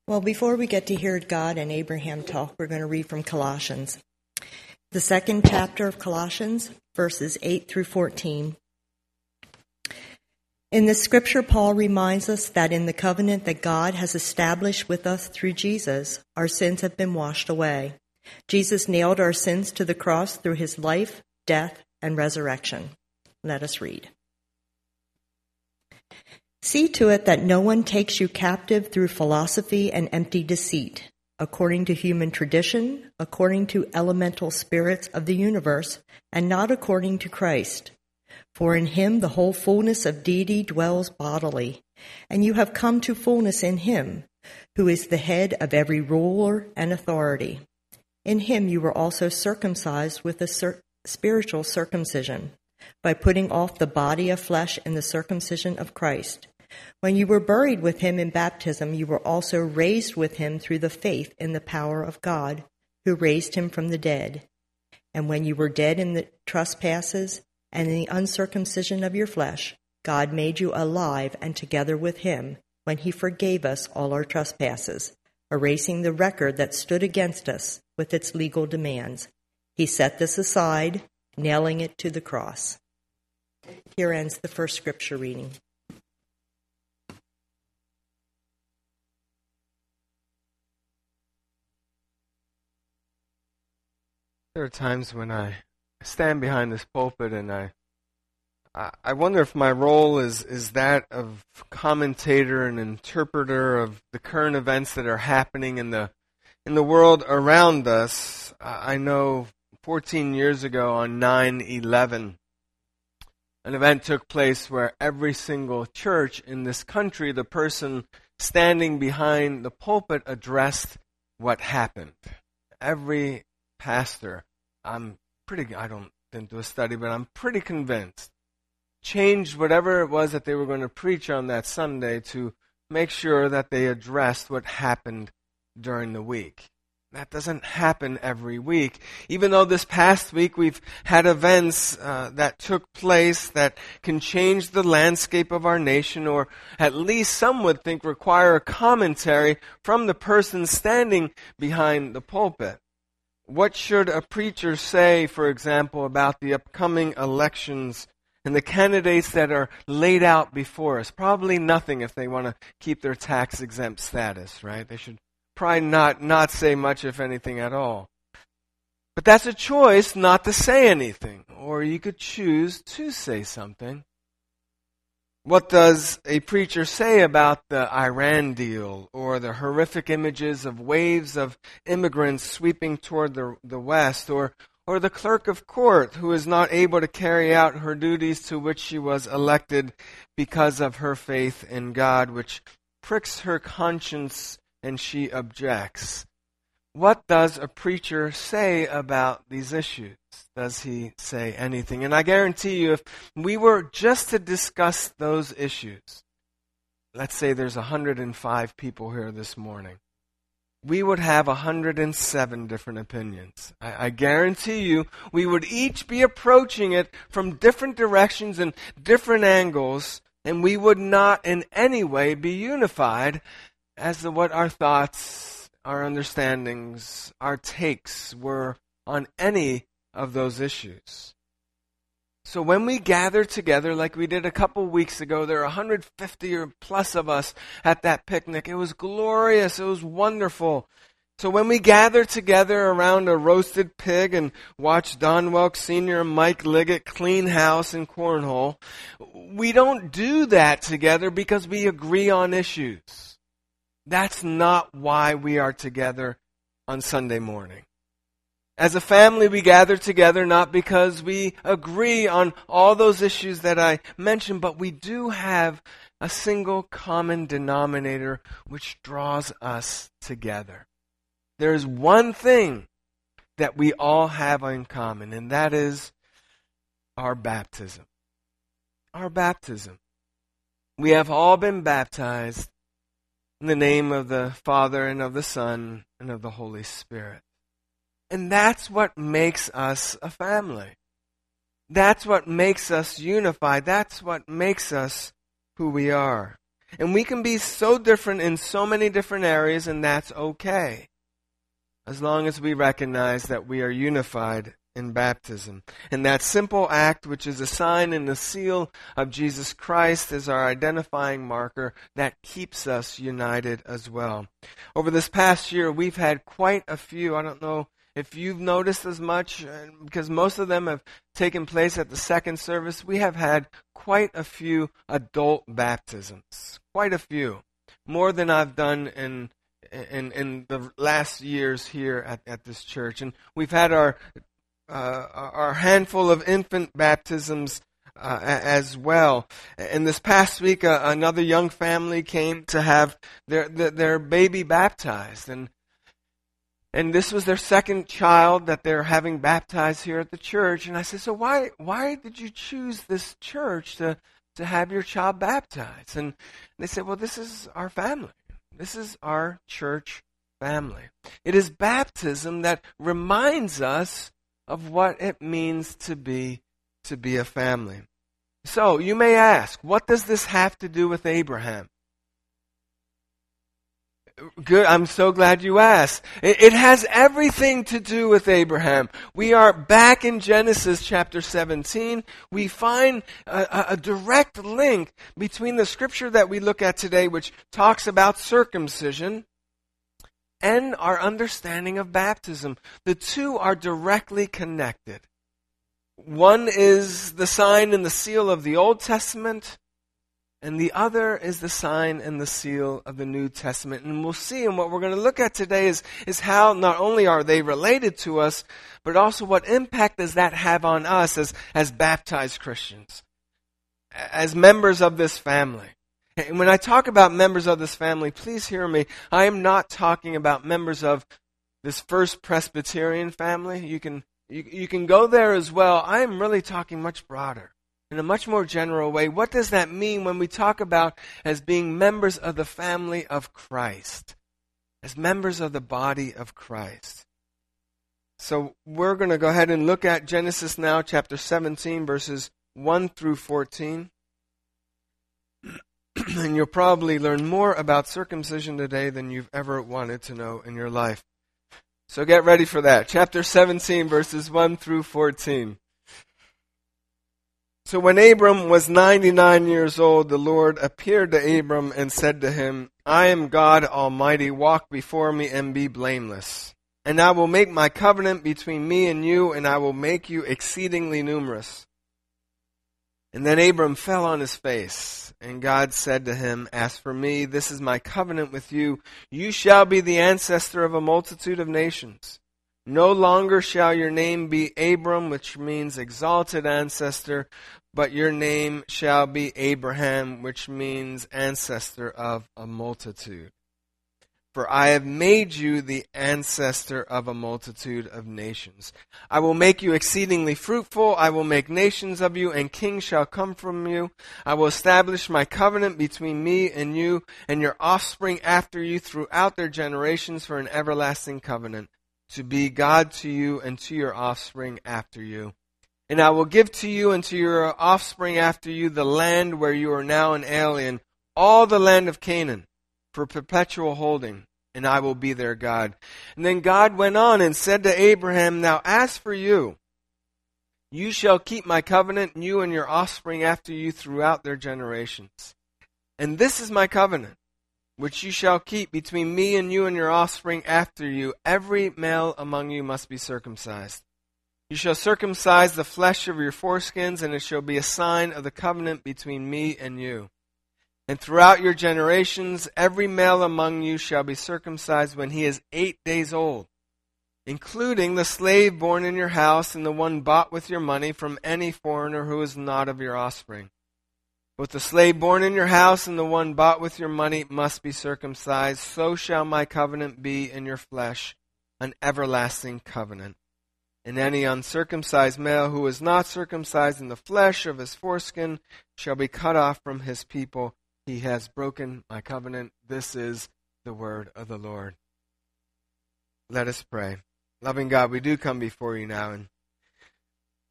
Well, before we get to hear God and Abraham talk, we're going to read from Colossians. The second chapter of Colossians, verses 8 through 14. In this scripture, Paul reminds us that in the covenant that God has established with us through Jesus, our sins have been washed away. Jesus nailed our sins to the cross through his life, death, and resurrection. Let us read. See to it that no one takes you captive through philosophy and empty deceit, according to human tradition, according to elemental spirits of the universe, and not according to Christ. For in him the whole fullness of deity dwells bodily, and you have come to fullness in him, who is the head of every ruler and authority. In him you were also circumcised with a spiritual circumcision, by putting off the body of flesh in the circumcision of Christ. When you were buried with him in baptism, you were also raised with him through the faith in the power of God, who raised him from the dead. And when you were dead in the trespasses and in the uncircumcision of your flesh, God made you alive and together with him when he forgave us all our trespasses, erasing the record that stood against us with its legal demands. He set this aside, nailing it to the cross. Here ends the first scripture reading. There are times when I stand behind this pulpit and I wonder if my role is that of commentator and interpreter of the current events that are happening in the world around us. I know 14 years ago on 9/11, an event took place where every single church in this country, the person standing behind the pulpit addressed what happened. Every pastor, I didn't do a study, but I'm pretty convinced, changed whatever it was that they were going to preach on that Sunday to make sure that they addressed what happened during the week. That doesn't happen every week. Even though this past week we've had events that took place that can change the landscape of our nation, or at least some would think require a commentary from the person standing behind the pulpit. What should a preacher say, for example, about the upcoming elections and the candidates that are laid out before us? Probably nothing if they want to keep their tax-exempt status, right? They should probably not say much, if anything at all. But that's a choice not to say anything, or you could choose to say something. What does a preacher say about the Iran deal, or the horrific images of waves of immigrants sweeping toward the West, or the clerk of court who is not able to carry out her duties to which she was elected because of her faith in God, which pricks her conscience and she objects? What does a preacher say about these issues? Does he say anything? And I guarantee you, if we were just to discuss those issues, let's say there's 105 people here this morning, we would have 107 different opinions. I guarantee you, we would each be approaching it from different directions and different angles, and we would not in any way be unified as to what our thoughts, our understandings, our takes were on any of those issues. So when we gather together like we did a couple weeks ago, there are 150 or plus of us at that picnic. It was glorious. It was wonderful. So when we gather together around a roasted pig and watch Don Welk Sr. and Mike Liggett clean house in Cornhole, we don't do that together because we agree on issues. That's not why we are together on Sunday morning. As a family, we gather together not because we agree on all those issues that I mentioned, but we do have a single common denominator which draws us together. There is one thing that we all have in common, and that is our baptism. Our baptism. We have all been baptized in the name of the Father and of the Son and of the Holy Spirit. And that's what makes us a family. That's what makes us unified. That's what makes us who we are. And we can be so different in so many different areas, and that's okay, as long as we recognize that we are unified in baptism. And that simple act, which is a sign and the seal of Jesus Christ, is our identifying marker that keeps us united as well. Over this past year, we've had quite a few, I don't know if you've noticed as much, because most of them have taken place at the second service. We have had quite a few adult baptisms. Quite a few. More than I've done in the last years here at this church. And we've had our handful of infant baptisms as well. And this past week, another young family came to have their baby baptized. And this was their second child that they're having baptized here at the church. And I said, so why did you choose this church to have your child baptized? And they said, well, this is our family. This is our church family. It is baptism that reminds us of what it means to be a family. So you may ask, what does this have to do with Abraham? Good, I'm so glad you asked. It has everything to do with Abraham. We are back in Genesis chapter 17. We find a direct link between the scripture that we look at today, which talks about circumcision, and our understanding of baptism. The two are directly connected. One is the sign and the seal of the Old Testament, and the other is the sign and the seal of the New Testament. And we'll see, and what we're going to look at today is how not only are they related to us, but also what impact does that have on us as baptized Christians, as members of this family. And when I talk about members of this family, please hear me. I am not talking about members of this First Presbyterian family. You can go there as well. I am really talking much broader, in a much more general way. What does that mean when we talk about as being members of the family of Christ, as members of the body of Christ? So we're going to go ahead and look at Genesis now, chapter 17, verses 1 through 14. And you'll probably learn more about circumcision today than you've ever wanted to know in your life. So get ready for that. Chapter 17, verses 1 through 14. So when Abram was 99 years old, the Lord appeared to Abram and said to him, I am God Almighty, walk before me and be blameless. And I will make my covenant between me and you, and I will make you exceedingly numerous. And then Abram fell on his face, and God said to him, As for me, this is my covenant with you. You shall be the ancestor of a multitude of nations. No longer shall your name be Abram, which means exalted ancestor, but your name shall be Abraham, which means ancestor of a multitude. For I have made you the ancestor of a multitude of nations. I will make you exceedingly fruitful. I will make nations of you, and kings shall come from you. I will establish my covenant between me and you and your offspring after you throughout their generations for an everlasting covenant, to be God to you and to your offspring after you. And I will give to you and to your offspring after you the land where you are now an alien, all the land of Canaan, for perpetual holding, and I will be their God. And then God went on and said to Abraham, Now as for you, you shall keep my covenant, you and your offspring after you throughout their generations. And this is my covenant, which you shall keep between me and you and your offspring after you. Every male among you must be circumcised. You shall circumcise the flesh of your foreskins, and it shall be a sign of the covenant between me and you. And throughout your generations, every male among you shall be circumcised when he is 8 days old, including the slave born in your house and the one bought with your money from any foreigner who is not of your offspring. Both the slave born in your house and the one bought with your money must be circumcised. So shall my covenant be in your flesh, an everlasting covenant. And any uncircumcised male who is not circumcised in the flesh of his foreskin shall be cut off from his people. He has broken my covenant. This is the word of the Lord. Let us pray. Loving God, we do come before you now, and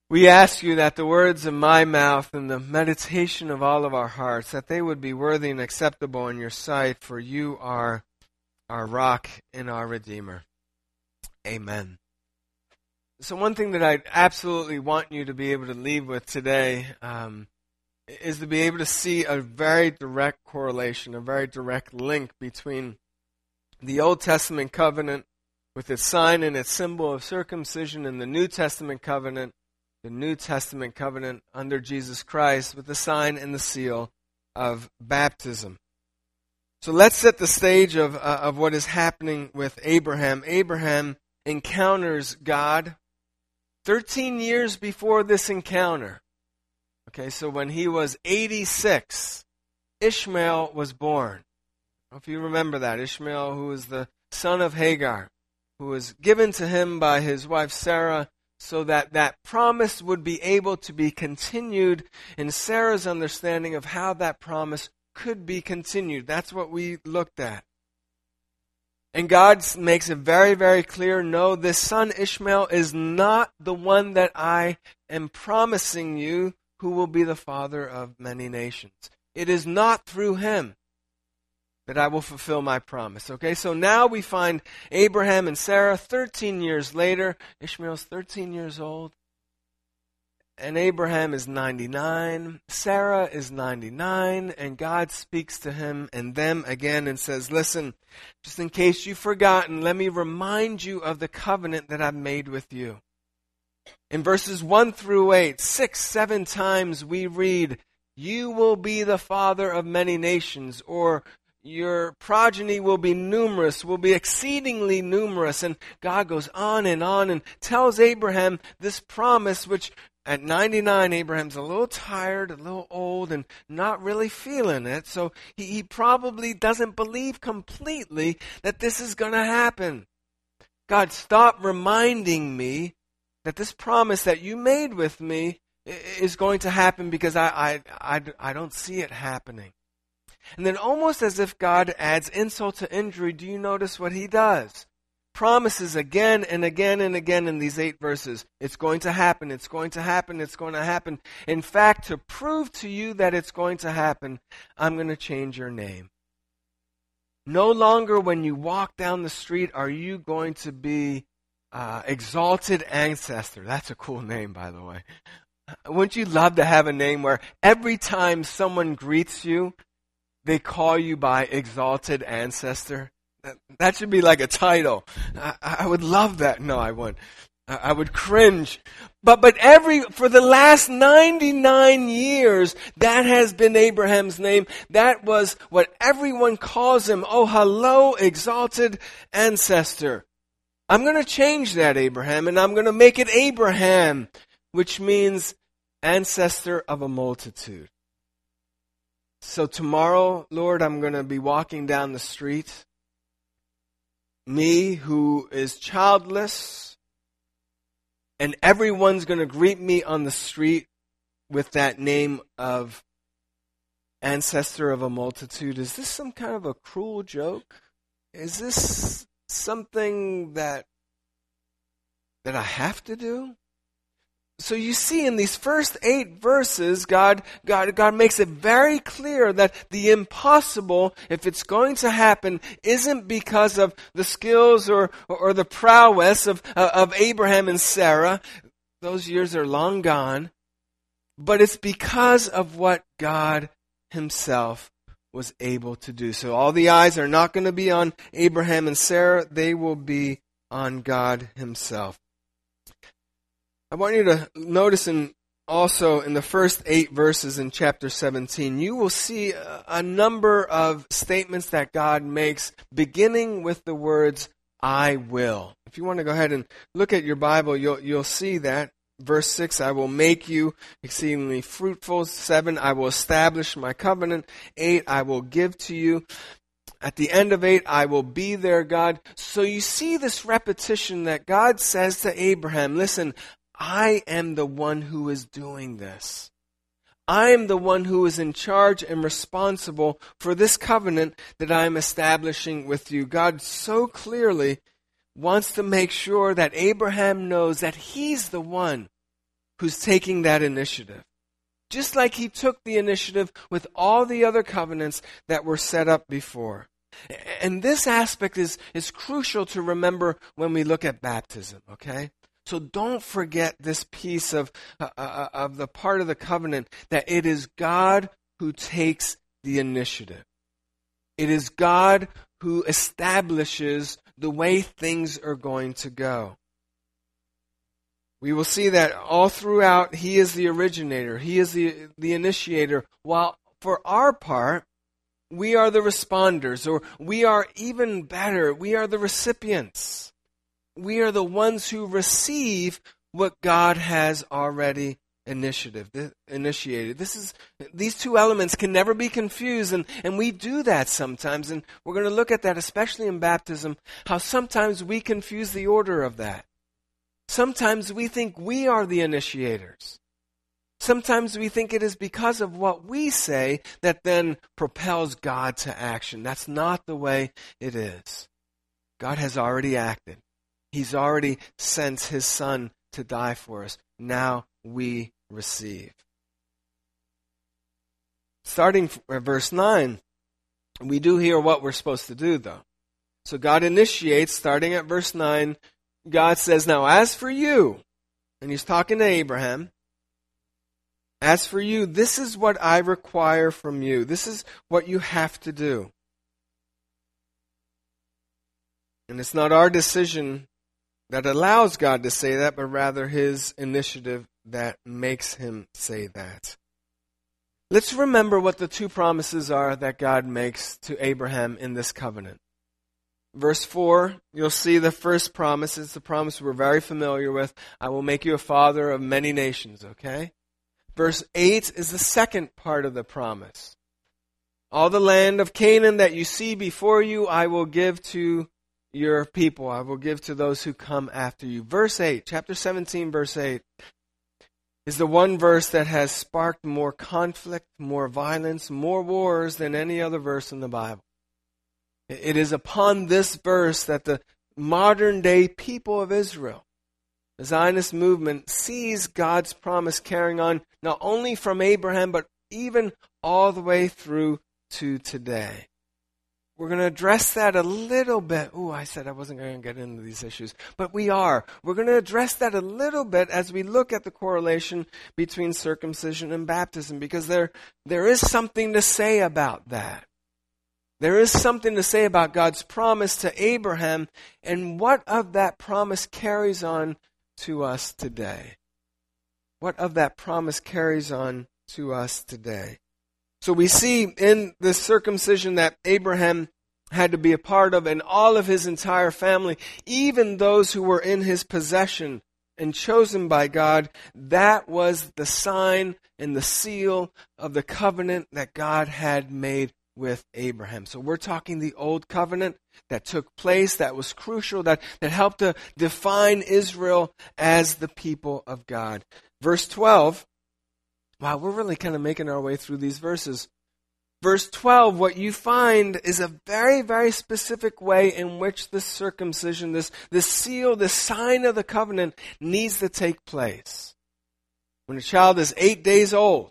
We ask you that the words of my mouth and the meditation of all of our hearts, that they would be worthy and acceptable in your sight, for you are our rock and our Redeemer. Amen. So one thing that I absolutely want you to be able to leave with today is to be able to see a very direct correlation, a very direct link between the Old Testament covenant with its sign and its symbol of circumcision and the New Testament covenant under Jesus Christ with the sign and the seal of baptism. So let's set the stage of what is happening with Abraham. Abraham encounters God 13 years before this encounter. Okay, so when he was 86, Ishmael was born. If you remember that, Ishmael, who was the son of Hagar, who was given to him by his wife Sarah, so that that promise would be able to be continued in Sarah's understanding of how that promise could be continued. That's what we looked at. And God makes it very, very clear, no, this son Ishmael is not the one that I am promising you who will be the father of many nations. It is not through him that I will fulfill my promise. Okay, so now we find Abraham and Sarah 13 years later. Ishmael's 13 years old. And Abraham is 99. Sarah is 99. And God speaks to him and them again and says, listen, just in case you've forgotten, let me remind you of the covenant that I've made with you. In verses 1 through 8, 6, 7 times we read, you will be the father of many nations, or your progeny will be numerous, will be exceedingly numerous. And God goes on and tells Abraham this promise, which at 99, Abraham's a little tired, a little old, and not really feeling it. So he probably doesn't believe completely that this is going to happen. God, stop reminding me that this promise that you made with me is going to happen, because I don't see it happening. And then almost as if God adds insult to injury, do you notice what he does? Promises again and again and again in these 8 verses. It's going to happen, it's going to happen, it's going to happen. In fact, to prove to you that it's going to happen, I'm going to change your name. No longer when you walk down the street are you going to be exalted ancestor. That's a cool name, by the way. Wouldn't you love to have a name where every time someone greets you, they call you by exalted ancestor? That should be like a title. I would love that. No, I wouldn't. I would cringe. But for the last 99 years, that has been Abraham's name. That was what everyone calls him. Oh, hello, exalted ancestor. I'm going to change that, Abraham, and I'm going to make it Abraham, which means ancestor of a multitude. So tomorrow, Lord, I'm going to be walking down the street. Me, who is childless, and everyone's going to greet me on the street with that name of ancestor of a multitude. Is this some kind of a cruel joke? Is this something that I have to do? So you see in these first 8 verses, God makes it very clear that the impossible, if it's going to happen, isn't because of the skills or the prowess of Abraham and Sarah. Those years are long gone. But it's because of what God himself was able to do. So all the eyes are not going to be on Abraham and Sarah. They will be on God himself. I want you to notice also in the first 8 verses in chapter 17, you will see a number of statements that God makes, beginning with the words, I will. If you want to go ahead and look at your Bible, you'll see that. Verse 6, I will make you exceedingly fruitful. 7, I will establish my covenant. 8, I will give to you. At the end of 8, I will be their God. So you see this repetition that God says to Abraham, listen, I am the one who is doing this. I am the one who is in charge and responsible for this covenant that I am establishing with you. God so clearly wants to make sure that Abraham knows that he's the one who's taking that initiative. Just like he took the initiative with all the other covenants that were set up before. And this aspect is crucial to remember when we look at baptism, okay? So don't forget this piece of the part of the covenant, that it is God who takes the initiative. It is God who establishes the way things are going to go. We will see that all throughout, he is the originator. He is the initiator. While for our part, we are the responders, or we are even better, we are the recipients. We are the ones who receive what God has already initiated. These two elements can never be confused, and we do that sometimes. And we're going to look at that, especially in baptism, how sometimes we confuse the order of that. Sometimes we think we are the initiators. Sometimes we think it is because of what we say that then propels God to action. That's not the way it is. God has already acted. He's already sent his Son to die for us. Now we receive. Starting at verse 9, we do hear what we're supposed to do, though. So God initiates, starting at verse 9, God says, now as for you, and he's talking to Abraham, as for you, this is what I require from you. This is what you have to do. And it's not our decision that allows God to say that, but rather his initiative that makes him say that. Let's remember what the two promises are that God makes to Abraham in this covenant. Verse 4, you'll see the first promise is the promise we're very familiar with. I will make you a father of many nations, okay? Verse 8 is the second part of the promise. All the land of Canaan that you see before you, I will give to your people. I will give to those who come after you. Verse 8, chapter 17, verse 8, is the one verse that has sparked more conflict, more violence, more wars than any other verse in the Bible. It is upon this verse that the modern day people of Israel, the Zionist movement, sees God's promise carrying on not only from Abraham, but even all the way through to today. We're going to address that a little bit. I said I wasn't going to get into these issues, but we are. We're going to address that a little bit as we look at the correlation between circumcision and baptism, because there is something to say about that. There is something to say about God's promise to Abraham and what of that promise carries on to us today. What of that promise carries on to us today? So we see in the circumcision that Abraham had to be a part of, and all of his entire family, even those who were in his possession and chosen by God, that was the sign and the seal of the covenant that God had made with Abraham. So we're talking the old covenant that took place, that was crucial, that helped to define Israel as the people of God. Verse 12, wow, we're really kind of making our way through these verses. Verse 12, what you find is a very, very specific way in which the circumcision, this seal, this sign of the covenant needs to take place. When a child is 8 days old,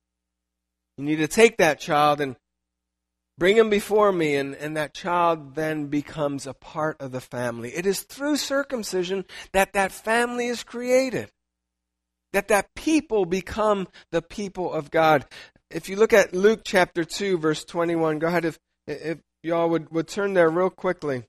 you need to take that child and bring him before me, and that child then becomes a part of the family. It is through circumcision that family is created, that people become the people of God. If you look at Luke chapter 2, verse 21, go ahead if y'all would turn there real quickly.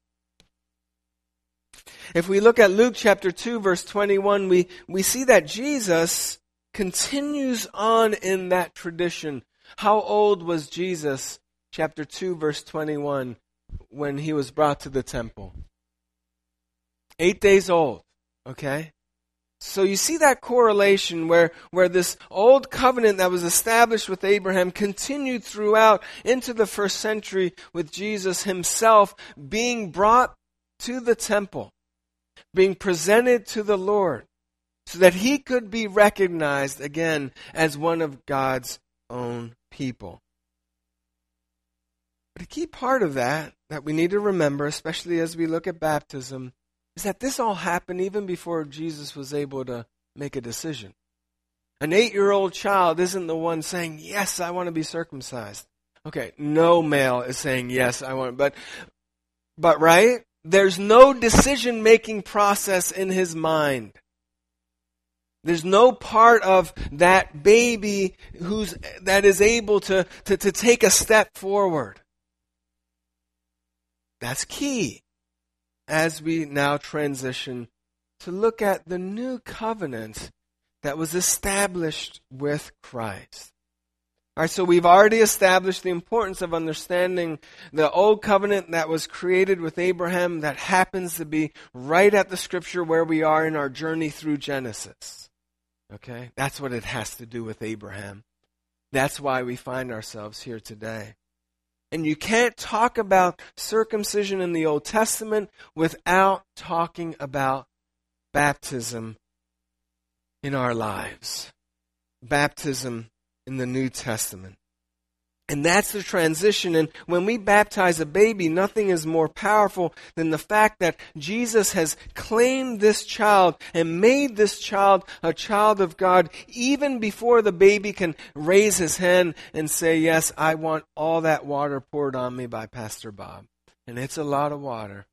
If we look at Luke chapter 2, verse 21, we see that Jesus continues on in that tradition. How old was Jesus? Chapter 2, verse 21, when he was brought to the temple. 8 days old, okay? So you see that correlation where this old covenant that was established with Abraham continued throughout into the first century with Jesus himself being brought to the temple, being presented to the Lord, so that he could be recognized again as one of God's own people. But a key part of that we need to remember, especially as we look at baptism, is that this all happened even before Jesus was able to make a decision. An 8-year-old child isn't the one saying, yes, I want to be circumcised. Okay, no male is saying, yes, I want to. But right? There's no decision-making process in his mind. There's no part of that baby that is able to take a step forward. That's key as we now transition to look at the new covenant that was established with Christ. All right, so we've already established the importance of understanding the old covenant that was created with Abraham that happens to be right at the scripture where we are in our journey through Genesis. Okay? That's what it has to do with Abraham. That's why we find ourselves here today. And you can't talk about circumcision in the Old Testament without talking about baptism in our lives. Baptism in the New Testament. And that's the transition. And when we baptize a baby, nothing is more powerful than the fact that Jesus has claimed this child and made this child a child of God even before the baby can raise his hand and say, yes, I want all that water poured on me by Pastor Bob. And it's a lot of water.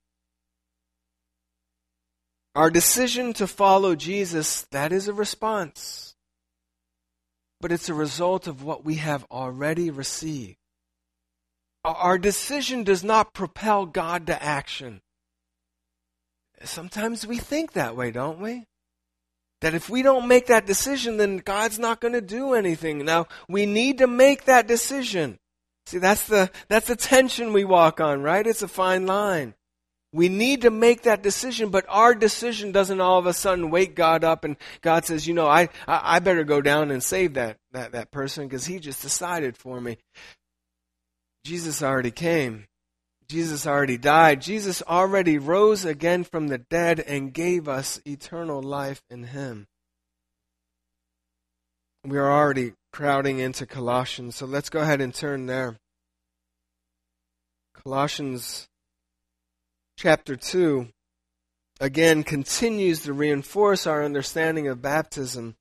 Our decision to follow Jesus, that is a response. But it's a result of what we have already received. Our decision does not propel God to action. Sometimes we think that way, don't we? That if we don't make that decision, then God's not going to do anything. Now, we need to make that decision. See, that's the tension we walk on, right? It's a fine line. We need to make that decision, but our decision doesn't all of a sudden wake God up and God says, I better go down and save that person because he just decided for me. Jesus already came. Jesus already died. Jesus already rose again from the dead and gave us eternal life in him. We are already crowding into Colossians, so let's go ahead and turn there. Colossians Chapter 2, again, continues to reinforce our understanding of baptism.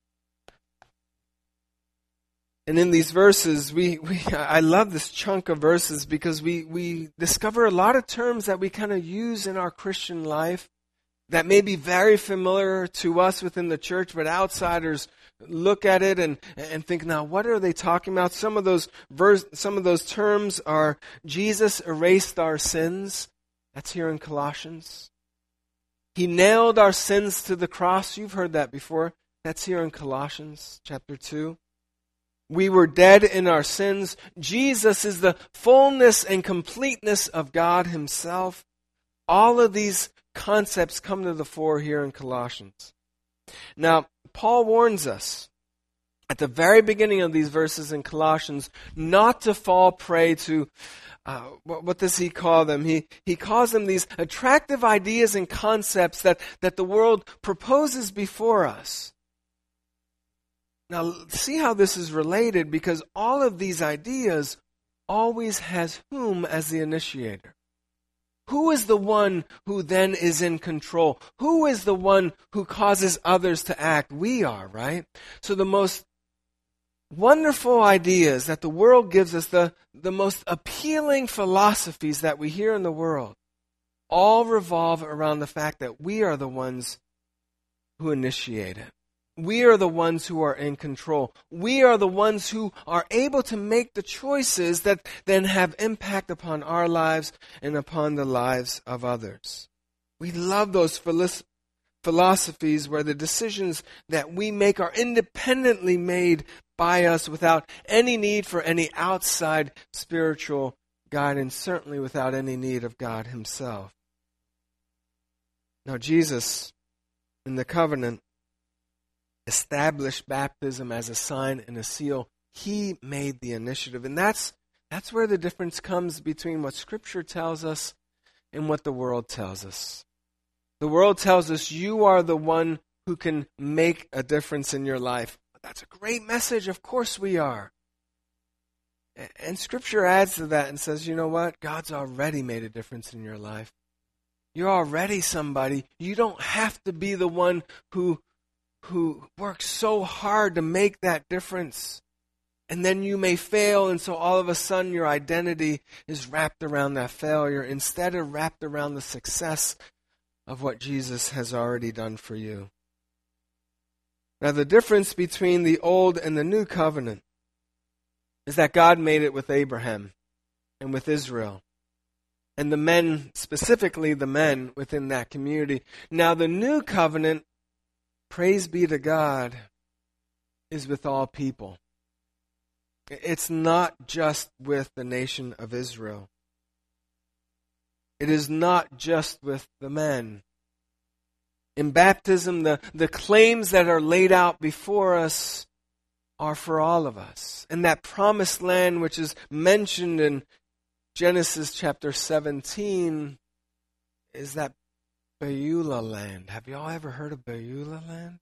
And in these verses, I love this chunk of verses because we discover a lot of terms that we kind of use in our Christian life that may be very familiar to us within the church, but outsiders look at it and think, now, what are they talking about? Some of those terms are Jesus erased our sins. That's here in Colossians. He nailed our sins to the cross. You've heard that before. That's here in Colossians chapter 2. We were dead in our sins. Jesus is the fullness and completeness of God himself. All of these concepts come to the fore here in Colossians. Now, Paul warns us at the very beginning of these verses in Colossians not to fall prey to what does he call them? He calls them these attractive ideas and concepts that the world proposes before us. Now, see how this is related, because all of these ideas always has whom as the initiator. Who is the one who then is in control? Who is the one who causes others to act? We are, right? So the most wonderful ideas that the world gives us, the most appealing philosophies that we hear in the world, all revolve around the fact that we are the ones who initiate it. We are the ones who are in control. We are the ones who are able to make the choices that then have impact upon our lives and upon the lives of others. We love those philosophies where the decisions that we make are independently made by us without any need for any outside spiritual guidance, certainly without any need of God himself. Now, Jesus, in the covenant, established baptism as a sign and a seal. He made the initiative. And that's where the difference comes between what Scripture tells us and what the world tells us. The world tells us you are the one who can make a difference in your life. That's a great message. Of course we are. And Scripture adds to that and says, you know what? God's already made a difference in your life. You're already somebody. You don't have to be the one who who work so hard to make that difference. And then you may fail, and so all of a sudden your identity is wrapped around that failure instead of wrapped around the success of what Jesus has already done for you. Now, the difference between the old and the new covenant is that God made it with Abraham and with Israel, and the men, specifically the men within that community. Now, the new covenant, praise be to God, is with all people. It's not just with the nation of Israel. It is not just with the men. In baptism, the claims that are laid out before us are for all of us. And that promised land, which is mentioned in Genesis chapter 17, is that Beulah land. Have you all ever heard of Beulah land?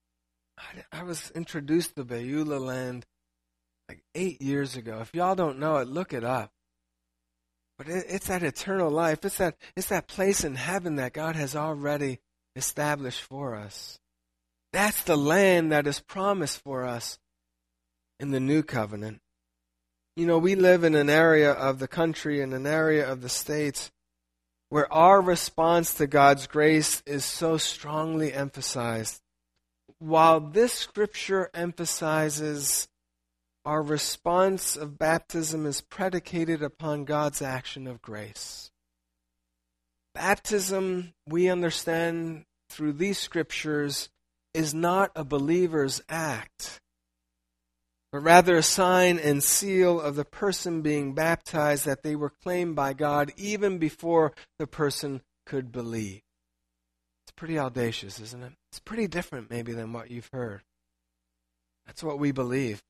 I was introduced to Beulah land like 8 years ago. If y'all don't know it, look it up. But it's that eternal life. It's that place in heaven that God has already established for us. That's the land that is promised for us in the new covenant. You know, we live in an area of the country, in an area of the states, where our response to God's grace is so strongly emphasized. While this scripture emphasizes our response of baptism is predicated upon God's action of grace. Baptism, we understand through these scriptures, is not a believer's act, but rather a sign and seal of the person being baptized that they were claimed by God even before the person could believe. It's pretty audacious, isn't it? It's pretty different maybe than what you've heard. That's what we believe.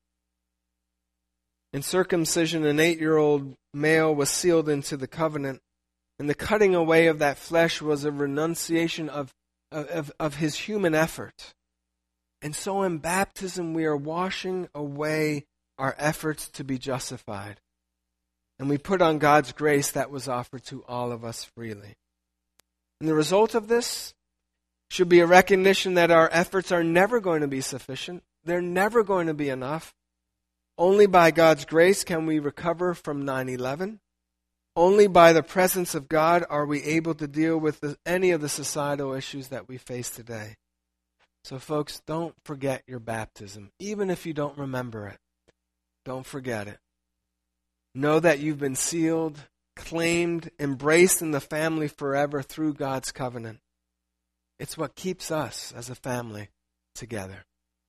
In circumcision, an 8-year-old male was sealed into the covenant, and the cutting away of that flesh was a renunciation of his human effort. And so in baptism, we are washing away our efforts to be justified. And we put on God's grace that was offered to all of us freely. And the result of this should be a recognition that our efforts are never going to be sufficient. They're never going to be enough. Only by God's grace can we recover from 9/11. Only by the presence of God are we able to deal with any of the societal issues that we face today. So folks, don't forget your baptism. Even if you don't remember it, don't forget it. Know that you've been sealed, claimed, embraced in the family forever through God's covenant. It's what keeps us as a family together.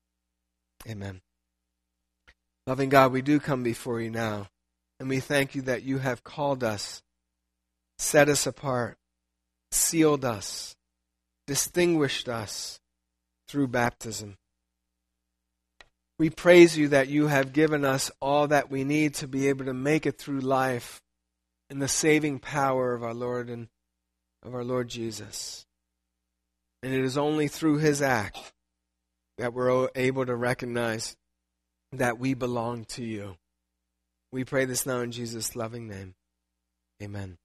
Amen. Loving God, we do come before you now, and we thank you that you have called us, set us apart, sealed us, distinguished us through baptism. We praise you that you have given us all that we need to be able to make it through life in the saving power of our Lord and of our Lord Jesus. And it is only through his act that we're able to recognize that we belong to you. We pray this now in Jesus' loving name. Amen.